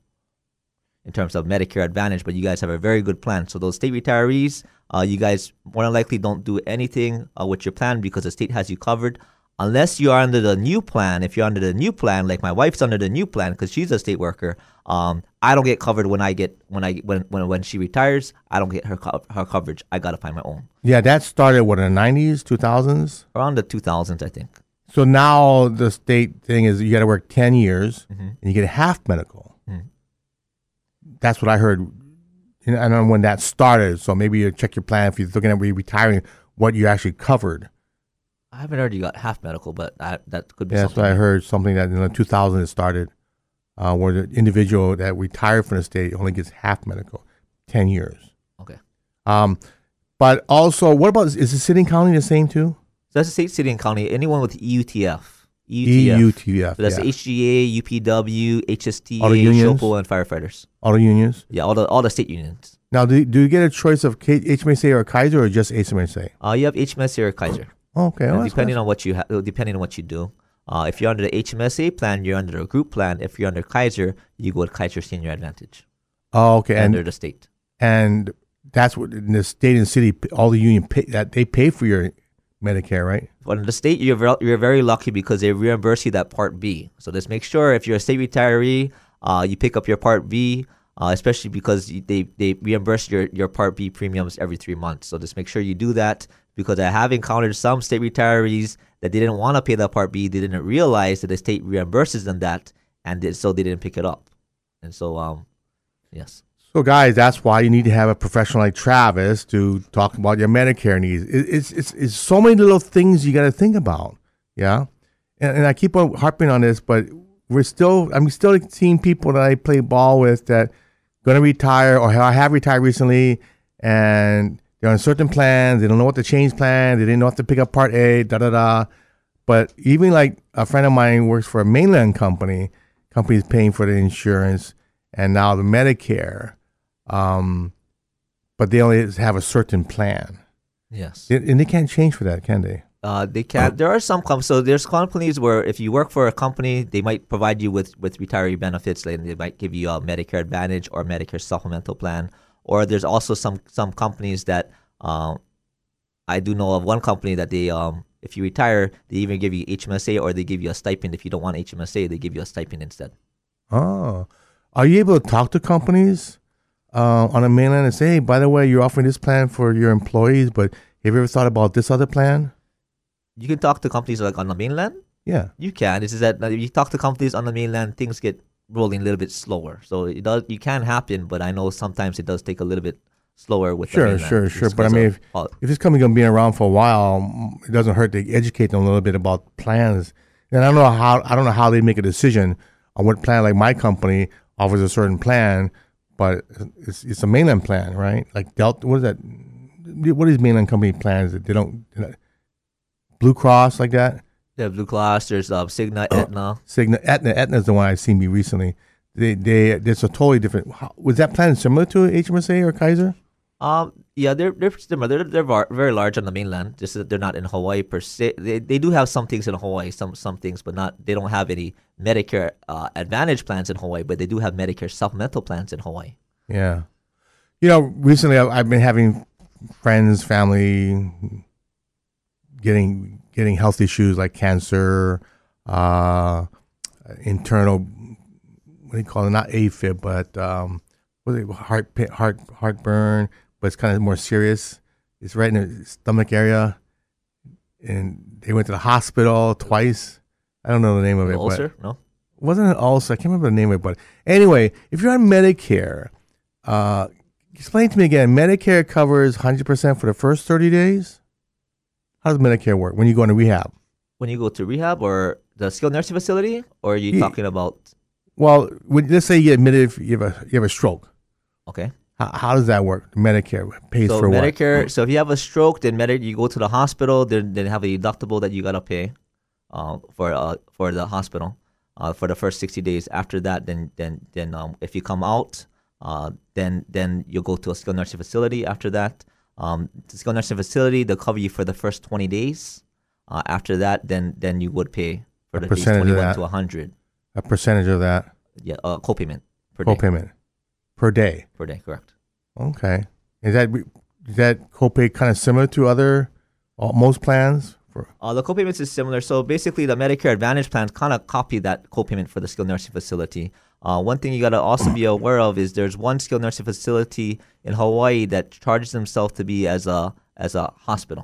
in terms of Medicare Advantage. But you guys have a very good plan. So those state retirees, uh, you guys more than likely don't do anything uh, with your plan because the state has you covered. Unless you are under the new plan, if you're under the new plan, like my wife's under the new plan because she's a state worker, um, I don't get covered when I get when I when when when she retires. I don't get her co- her coverage. I gotta find my own. Yeah, that started, what, in the nineties, two thousands? Around the two thousands, I think. So now the state thing is you got to work ten years Mm-hmm. and you get half medical. Mhm. That's what I heard. You know, I don't know when that started. So maybe you check your plan if you're looking at retiring, what you actually covered. I haven't heard you got half medical, but I, that could be Yeah, that's something. what I heard. Something that in the two thousand it started, uh, where the individual that retired from the state only gets half medical, ten years. Okay. Um, but also, what about, is the city and county the same too? So that's the state, city, and county. Anyone with E U T F. E U T F. So that's yeah. H G A, U P W, H S T A, All the unions? SHOPO, and firefighters. All the unions. Yeah, all the all the state unions. Now, do, do you get a choice of K- H M S A or Kaiser or just H M S A? Uh, you have H M S A or Kaiser. Okay. And well, that's depending nice. on what you ha- depending on what you do. Uh, if you're under the H M S A plan, you're under a group plan. If you're under Kaiser, you go with Kaiser Senior Advantage. Oh, okay. And Under the state. and that's what in the state and city, all the union pay, that they pay for your Medicare, right? Under the state, you're ver- you're very lucky because they reimburse you that Part B. So just make sure if you're a state retiree, uh, you pick up your Part B, uh, especially because you- they, they reimburse your, your Part B premiums every three months. So just make sure you do that because I have encountered some state retirees that they didn't want to pay that Part B. They didn't realize that the state reimburses them that, and they, so they didn't pick it up. And so, um, yes. So, guys, that's why you need to have a professional like Travis to talk about your Medicare needs. It, it's, it's it's so many little things you got to think about, yeah. And, and I keep on harping on this, but we're still I'm still seeing people that I play ball with that going to retire or have retired recently, and they're on certain plans. They don't know what to change plan. They didn't know what to pick up Part A, da da da. But even like a friend of mine works for a mainland company. Company's paying for the insurance and now the Medicare. Um, but they only have a certain plan. Yes. It, and they can't change for that, can they? Uh, they can't. There are some companies. So there's companies where if you work for a company, they might provide you with, with retiree benefits. Like they might give you a Medicare Advantage or Medicare Supplemental Plan. Or there's also some some companies that um, I do know of one company that they um, if you retire, they even give you H M S A or they give you a stipend. If you don't want H M S A, they give you a stipend instead. Oh, are you able to talk to companies uh, on the mainland and say, hey, by the way, you're offering this plan for your employees, but have you ever thought about this other plan? You can talk to companies like on the mainland. Yeah, you can. This is that if you talk to companies on the mainland, things get rolling a little bit slower. So it does. You can happen, but I know sometimes it does take a little bit slower with sure, the mainland. Sure, sure, sure. But I mean, if, if this company gonna be around for a while, it doesn't hurt to educate them a little bit about plans. And I don't know how I don't know how they make a decision on what plan. Like my company offers a certain plan, but it's it's a mainland plan, right? Like Delta. What is that? What is mainland company plans that they don't? Blue Cross like that. Yeah, Blue Cross. There's um, Cigna, Aetna. Cigna, Aetna, Aetna is the one I've seen me recently. They, they, there's a totally different. How, was that plan similar to H M S A or Kaiser? Um, yeah, they're they're similar. They're they're var- very large on the mainland. Just that they're not in Hawaii per se. They they do have some things in Hawaii, some some things, but not. They don't have any Medicare uh, Advantage plans in Hawaii, but they do have Medicare supplemental plans in Hawaii. Yeah, you know, recently I've, I've been having friends, family. Getting getting health issues like cancer, uh, internal, what do you call it? Not AFib, but um, what is it? Heart heart heartburn, but it's kind of more serious. It's right in the stomach area, and they went to the hospital twice. I don't know the name of it. Ulcer? But no, wasn't it ulcer? I can't remember the name of it. But anyway, if you're on Medicare, uh, explain to me again. Medicare covers one hundred percent for the first thirty days. How does Medicare work when you go into rehab? When you go to rehab or the skilled nursing facility, or are you yeah. talking about? Well, when, let's say you get admitted, you have a you have a stroke. Okay. How, how does that work? Medicare pays so for Medicare, what? So if you have a stroke, then Medicare, you go to the hospital. Then they have a deductible that you gotta pay uh, for uh, for the hospital uh, for the first sixty days. After that, then then then um, if you come out, uh, then then you'll go to a skilled nursing facility. After that. Um, the skilled nursing facility, they'll cover you for the first twenty days. Uh, after that, then then you would pay for a the days twenty-one to one hundred. A percentage of that? Yeah, uh, co-payment per co-payment. day. Co-payment per day? Per day, correct. Okay. Is that is that co-pay kind of similar to other, uh, most plans? For uh, the co-payments is similar. So basically, the Medicare Advantage plans kind of copy that co-payment for the skilled nursing facility. Uh, one thing you got to also be aware of is there's one skilled nursing facility in Hawaii that charges themselves to be as a as a hospital.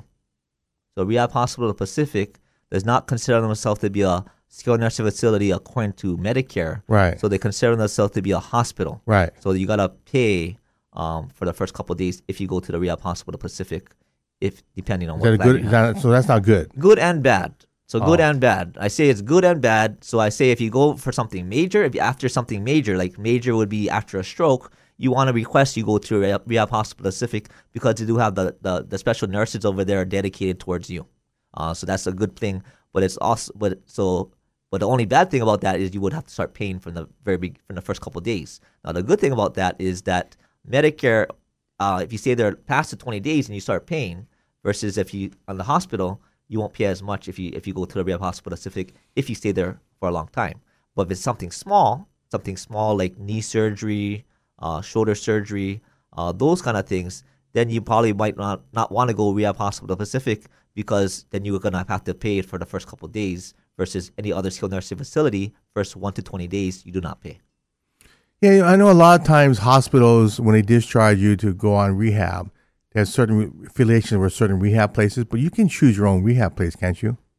So Rehab Hospital Pacific does not consider themselves to be a skilled nursing facility according to Medicare. Right. So they consider themselves to be a hospital. Right. So you got to pay um, for the first couple of days if you go to the Rehab Hospital Pacific, if depending on is what that plan good, you have. that, so that's not good. Good and bad. So good oh. and bad. I say it's good and bad. So I say if you go for something major, if you, after something major, like major would be after a stroke, you want to request you go to Rehab, Rehab Hospital Pacific because they do have the, the, the special nurses over there dedicated towards you. Uh, so that's a good thing. But it's also but so but the only bad thing about that is you would have to start paying from the very big from the first couple of days. Now the good thing about that is that Medicare, uh, if you stay there past the twenty days and you start paying, versus if you on the hospital. You won't pay as much if you if you go to the Rehab Hospital Pacific if you stay there for a long time. But if it's something small, something small like knee surgery, uh, shoulder surgery, uh, those kind of things, then you probably might not, not want to go Rehab Hospital Pacific because then you're going to have to pay it for the first couple of days versus any other skilled nursing facility, first one to twenty days, you do not pay. Yeah, I know a lot of times hospitals, when they discharge you to go on rehab, there's certain affiliations with certain rehab places, but you can choose your own rehab place, can't you?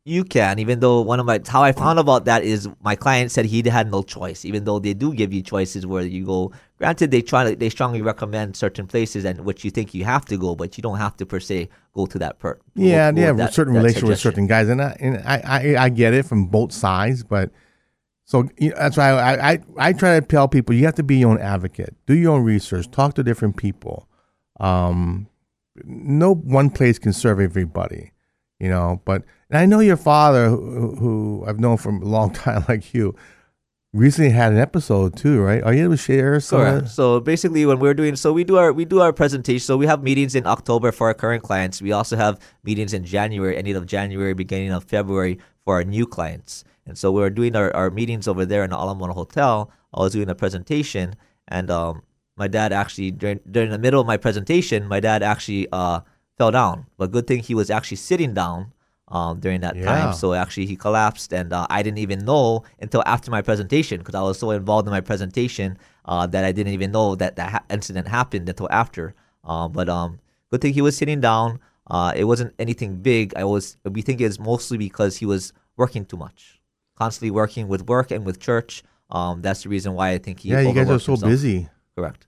You can, even though one of my how I found about that is my client said he had no choice, even though they do give you choices where you go. Granted, they try to, they strongly recommend certain places and which you think you have to go, but you don't have to per se go to that per. Yeah, go, yeah, that, certain that relation with suggestion. certain guys, and I and I, I, I get it from both sides, but so you know, that's why I, I I try to tell people you have to be your own advocate, do your own research, talk to different people. Um, no one place can serve everybody, you know. But and I know your father, who, who I've known for a long time, like you, recently had an episode too, right? Are you able to share some? Correct. of that? So basically, when we're doing, so we do our we do our presentation. So we have meetings in October for our current clients. We also have meetings in January, end of January, beginning of February for our new clients. And so we're doing our, our meetings over there in the Alamona Hotel. I was doing a presentation, and um, my dad actually during during the middle of my presentation, my dad actually uh fell down. But good thing he was actually sitting down um during that Yeah. time. So actually he collapsed, and uh, I didn't even know until after my presentation because I was so involved in my presentation uh that I didn't even know that that ha- incident happened until after. Um, but um, good thing he was sitting down. Uh, it wasn't anything big. I was we think it's mostly because he was working too much, constantly working with work and with church. Um, that's the reason why I think he Yeah, you guys are overworked so himself. busy. Correct.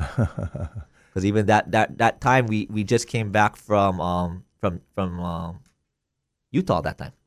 Because even that, that, that time we, we just came back from um from from um, Utah that time.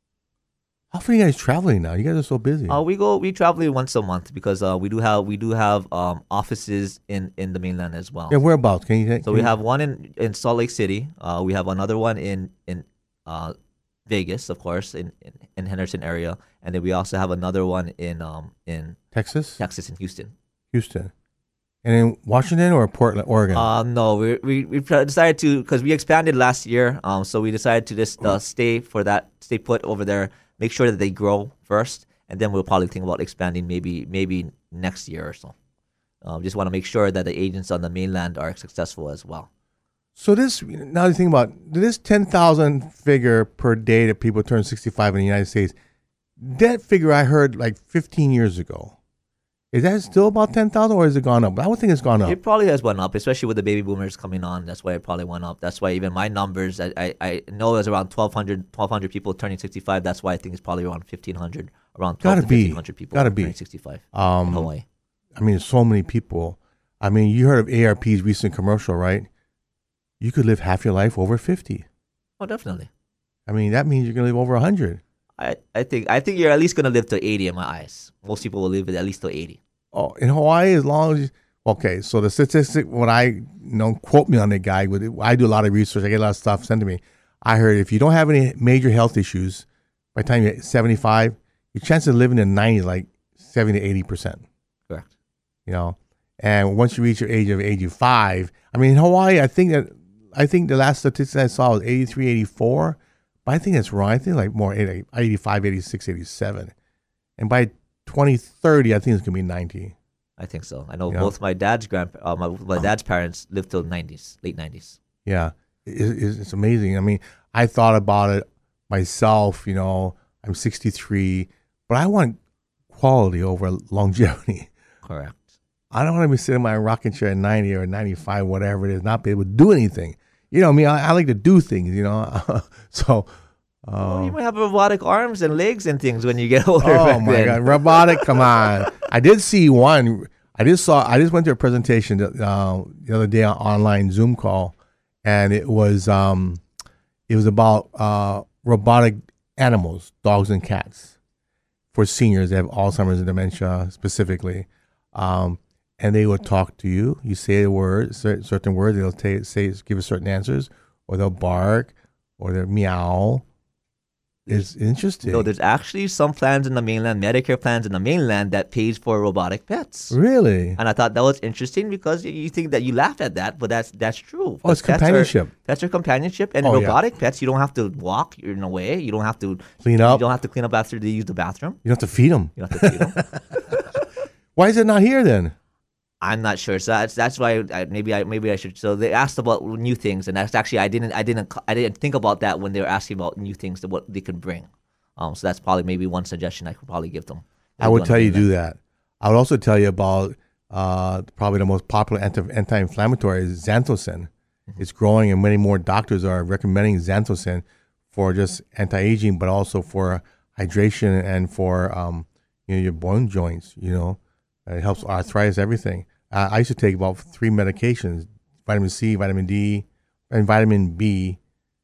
How often are you guys traveling now? You guys are so busy. Uh, we go we travel once a month because uh, we do have we do have um offices in, in the mainland as well. Yeah, whereabouts? Can you? Can So we you- have one in, in Salt Lake City. Uh, we have another one in in uh, Vegas, of course, in, in in Henderson area, and then we also have another one in um in Texas, Texas and Houston. Houston, and in Washington or Portland, Oregon. Uh, no, we we we decided to because we expanded last year. Um, so we decided to just uh, stay for that, stay put over there, make sure that they grow first, and then we'll probably think about expanding maybe maybe next year or so. Um, just want to make sure that the agents on the mainland are successful as well. So this, now you think about this ten thousand figure per day that people turn sixty-five in the United States, that figure I heard like fifteen years ago. Is that still about ten thousand or has it gone up? I would think it's gone up. It probably has went up, especially with the baby boomers coming on. That's why it probably went up. That's why even my numbers, I, I, I know there's around twelve hundred, twelve hundred people turning sixty-five. That's why I think it's probably around fifteen hundred, around twelve Gotta to be. fifteen hundred people Gotta be. turning sixty-five Um, in Hawaii. I mean, so many people. I mean, you heard of A R P's recent commercial, right? You could live half your life over fifty. Oh, definitely. I mean, that means you're going to live over one hundred. I, I think I think you're at least gonna live to eighty in my eyes. Most people will live at least to eighty. Oh, in Hawaii, as long as you, okay. So the statistic, what I you know, quote me on the guy. With I do a lot of research. I get a lot of stuff sent to me. I heard if you don't have any major health issues by the time you're seventy-five, your chance of living in ninety is like seventy to eighty percent. Correct. You know, and once you reach your age of eighty-five, I mean, in Hawaii, I think that I think the last statistic I saw was eighty-three, eighty-four, but I think that's wrong. I think like more eighty, eighty-five, eighty-six, eighty-seven, and by twenty thirty, I think it's gonna be ninety. I think so. I know Yeah. both my dad's grand, uh, my, my dad's parents lived till nineties, late nineties. Yeah, it, it's, it's amazing. I mean, I thought about it myself. You know, I'm sixty-three, but I want quality over longevity. Correct. I don't want to be sitting in my rocking chair at ninety or ninety-five, whatever it is, not be able to do anything. You know me, I, I like to do things, you know. so, Oh, uh, you might have robotic arms and legs and things when you get older. oh back my then. God, robotic, come on. I did see one. I just saw, I just went to a presentation uh, the other day on online Zoom call, and it was, um, it was about uh, robotic animals, dogs and cats, for seniors that have Alzheimer's and dementia specifically. Um, and they will talk to you. You say a word, cer- certain words. They'll ta- say, give us certain answers, or they'll bark, or they'll meow. It's interesting. So there's actually some plans in the mainland, Medicare plans in the mainland that pays for robotic pets. Really? And I thought that was interesting because y- you think that you laugh at that, but that's that's true. Oh, it's Pets are- companionship. Pets are companionship, and Oh, yeah. robotic pets, you don't have to walk in a way. You don't have to Clean up. You don't have to clean up after they use the bathroom. You don't have to feed them. You don't have to feed them. Why is it not here then? I'm not sure. So that's that's why I, maybe I maybe I should. So they asked about new things, and that's actually I didn't I didn't I didn't think about that when they were asking about new things that what they could bring. Um, so that's probably maybe one suggestion I could probably give them. I would tell you to do that. I would also tell you about uh, probably the most popular anti- anti-inflammatory is Xanthocin. Mm-hmm. It's growing, and many more doctors are recommending Xanthocin for just anti-aging, but also for hydration and for um, you know, your bone joints. You know, it helps arthritis, everything. Uh, I used to take about three medications: vitamin C, vitamin D, and vitamin B.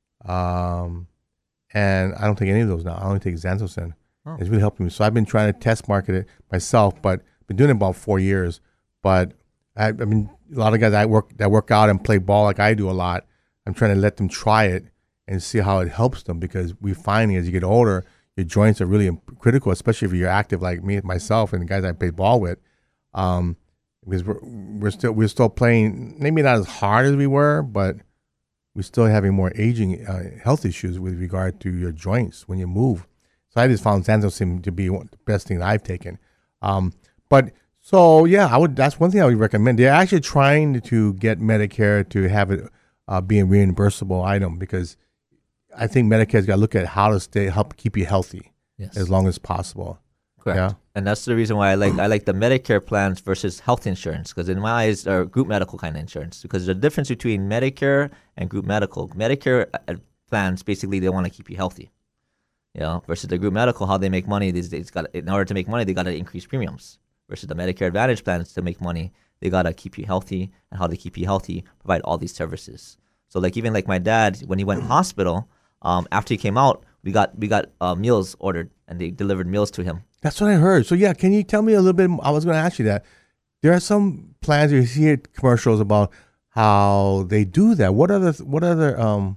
Um, and I don't take any of those now. I only take Xanthocin. Oh. It's really helping me. So I've been trying to test market it myself, but been doing it about four years. But I, I mean, a lot of guys that work that work out and play ball like I do a lot, I'm trying to let them try it and see how it helps them, because we're finding as you get older, your joints are really critical, especially if you're active like me, myself, and the guys I play ball with. Um, because we're, we're still we're still playing, maybe not as hard as we were, but we're still having more aging uh, health issues with regard to your joints when you move. So I just found Xanthocin to be one, the best thing that I've taken. Um, but so yeah, I would. That's one thing I would recommend. They're actually trying to get Medicare to have it uh, be a reimbursable item, because I think Medicare's got to look at how to stay help keep you healthy yes. as long as possible. Correct. Yeah? And that's the reason why I like I like the Medicare plans versus health insurance, because in my eyes, or group medical kind of insurance, because there's a difference between Medicare and group medical. Medicare plans, basically, they want to keep you healthy. You know, versus the group medical, how they make money, these days, got in order to make money, they got to increase premiums. Versus the Medicare Advantage plans, to make money, they got to keep you healthy, and how they keep you healthy, provide all these services. So like even like my dad, when he went to hospital, um, after he came out, we got we got uh, meals ordered, and they delivered meals to him. That's what I heard. So yeah, can you tell me a little bit? I was going to ask you that. There are some plans, you hear commercials about how they do that. What other what other um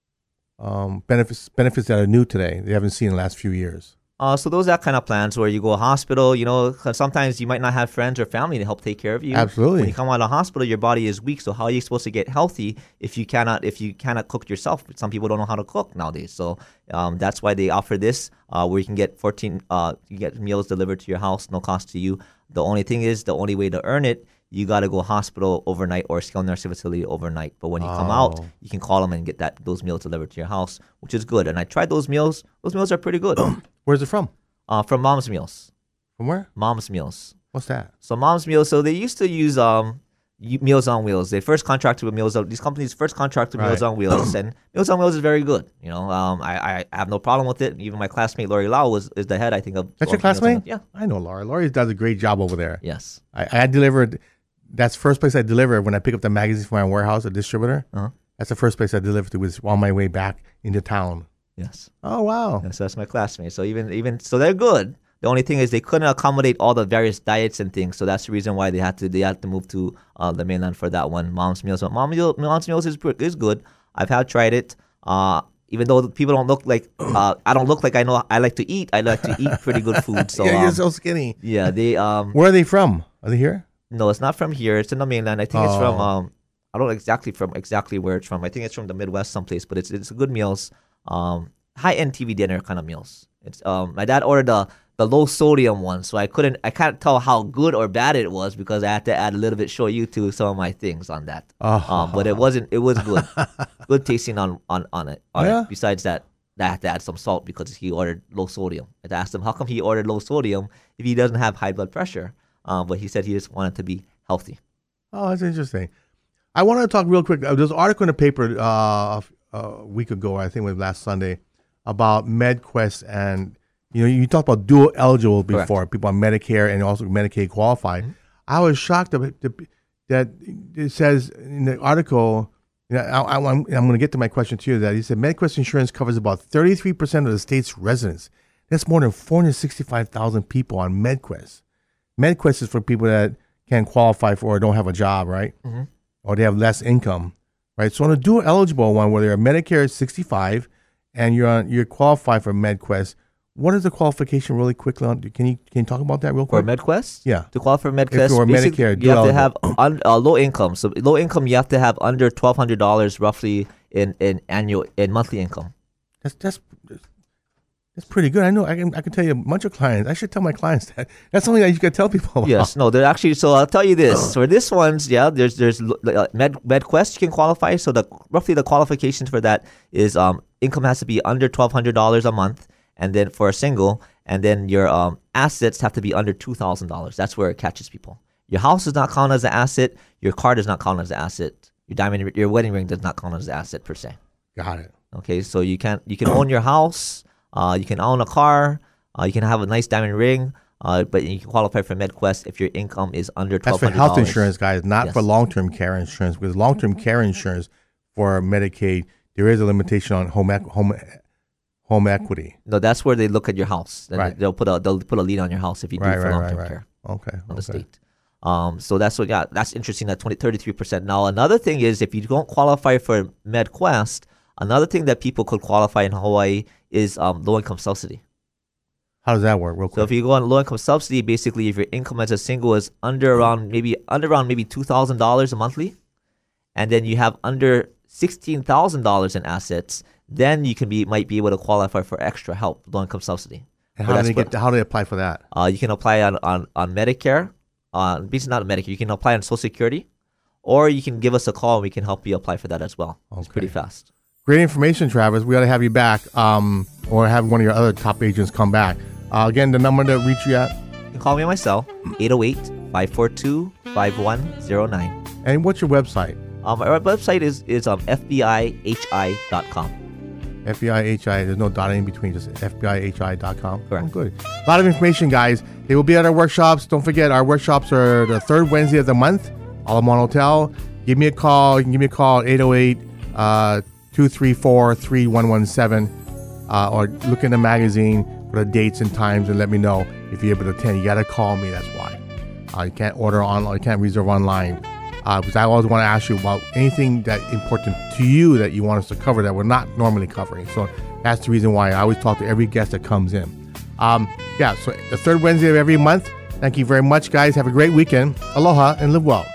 um benefits benefits that are new today they haven't seen in the last few years? Uh, so those are that kind of plans where you go to hospital, you know, 'cause sometimes you might not have friends or family to help take care of you. Absolutely. When you come out of hospital, your body is weak. So how are you supposed to get healthy if you cannot if you cannot cook yourself? Some people don't know how to cook nowadays. So um, that's why they offer this, uh, where you can get fourteen, uh, you get meals delivered to your house, no cost to you. The only thing is, the only way to earn it, you got to go hospital overnight or skilled nursing facility overnight. But when you come Oh. out, you can call them and get that those meals delivered to your house, which is good. And I tried those meals. Those meals are pretty good. Where's it from? Uh, from Mom's Meals. From where? Mom's Meals. What's that? So Mom's Meals. So they used to use um y- Meals on Wheels. They first contracted with Meals on these companies first contracted with Meals Right. on Wheels, and Meals on Wheels is very good. You know, um, I, I have no problem with it. Even my classmate Lori Lau was is the head, I think, of. That's your of Meals on classmate? Wheels. Yeah. I know Laura. Laura does a great job over there. Yes. I, I delivered. That's the first place I delivered when I pick up the magazines from my warehouse, a distributor. Uh-huh. That's the first place I delivered to, was on my way back into town. Yes. Oh wow. Yes, that's my classmate. So even even so, they're good. The only thing is they couldn't accommodate all the various diets and things, so that's the reason why they had to they had to move to uh, the mainland for that one. Mom's Meals, but Mom's Meals, Mom's Meals is is good. I've had tried it. Uh, even though people don't look like uh, I don't look like I know I like to eat. I like to eat pretty good food. So yeah, you're um, so skinny. yeah, they um Where are they from? Are they here? no, it's not from here. It's in the mainland. I think it's from Oh. um I don't know exactly from exactly where it's from. I think it's from the Midwest someplace, but it's it's good meals. Um, high end T V dinner kind of meals. It's um my dad ordered the the low sodium one, so I couldn't I can't tell how good or bad it was because I had to add a little bit shoyu to some of my things on that. Oh. Um, but it wasn't it was good, good tasting on on on it. On Yeah? it. Besides that, I had to add some salt because he ordered low sodium. I had to ask him how come he ordered low sodium if he doesn't have high blood pressure. Um, but he said he just wanted to be healthy. Oh, that's interesting. I want to talk real quick. Uh, There's an article in the paper uh, a week ago, I think it was last Sunday, about MedQuest, and you know, you talked about dual eligible before, Correct. people on Medicare and also Medicaid qualified. Mm-hmm. I was shocked that, that it says in the article, you know, I, I, I'm, I'm going to get to my question to you, that he said MedQuest insurance covers about thirty-three percent of the state's residents. That's more than four hundred sixty-five thousand people on MedQuest. MedQuest is for people that can't qualify for or don't have a job, right? Mm-hmm. Or they have less income, right? So on a dual eligible one, where you're Medicare sixty-five and you're on, you're qualified for MedQuest, what is the qualification really quickly on? Can you can you talk about that real For quick? MedQuest? Yeah. To qualify for MedQuest, you're basically, Medicare, you have dual to have un, uh, low income. So low income, you have to have under twelve hundred dollars roughly in, in annual in monthly income. That's that's that's pretty good. I know. I can I can tell you a bunch of clients. I should tell my clients that. That's something that you can tell people about. Yes, no, they're actually. So I'll tell you this: for this ones, yeah, there's there's uh, Med MedQuest you can qualify. So the roughly the qualifications for that is um income has to be under twelve hundred dollars a month, and then for a single, and then your um assets have to be under two thousand dollars. That's where it catches people. Your house does not count as an asset. Your car does not count as an asset. Your diamond, your wedding ring does not count as an asset per se. Got it. Okay, so you can you can own your house, uh, you can own a car, uh, you can have a nice diamond ring, uh, but you can qualify for MedQuest if your income is under twelve hundred dollars. That's for health insurance, guys, not yes. for long-term care insurance. Because long-term care insurance for Medicaid, there is a limitation on home ec- home home equity. No, that's where they look at your house. Then right. They'll put a they'll put a lien on your house if you do right, it for right, long-term right, right. care. Okay, on okay. the state. Um, so that's what, yeah, that's interesting. That twenty, thirty-three percent. Now, another thing is if you don't qualify for MedQuest, another thing that people could qualify in Hawaii is um, low-income subsidy. How does that work, real quick? So if you go on low-income subsidy, basically, if your income as a single is under around maybe under around maybe two thousand dollars a monthly, and then you have under sixteen thousand dollars in assets, then you can be might be able to qualify for extra help, low-income subsidy. And how do they get? How do they apply for that? Uh, you can apply on on, on Medicare, on basically not Medicare. You can apply on Social Security, or you can give us a call and we can help you apply for that as well. Okay. It's pretty fast. Great information, Travis. We ought to have you back, um, or have one of your other top agents come back. Uh, again, the number to reach you at? You can call me on my cell, eight oh eight, five four two, five one oh nine. And what's your website? Um, our website is is um, F B I H I dot com. F B I H I, there's no dot in between, just F B I H I dot com. Correct. Oh, good. A lot of information, guys. They will be at our workshops. Don't forget, our workshops are the third Wednesday of the month, Alamon Hotel. Give me a call. You can give me a call at eight oh eight, two three four, three one one seven, uh, or look in the magazine for the dates and times and let me know if you're able to attend. You got to call me, that's why. Uh, you can't order online, you can't reserve online. Uh, because I always want to ask you about anything that important to you that you want us to cover that we're not normally covering. So that's the reason why I always talk to every guest that comes in. Um, yeah, so the third Wednesday of every month. Thank you very much, guys. Have a great weekend. Aloha and live well.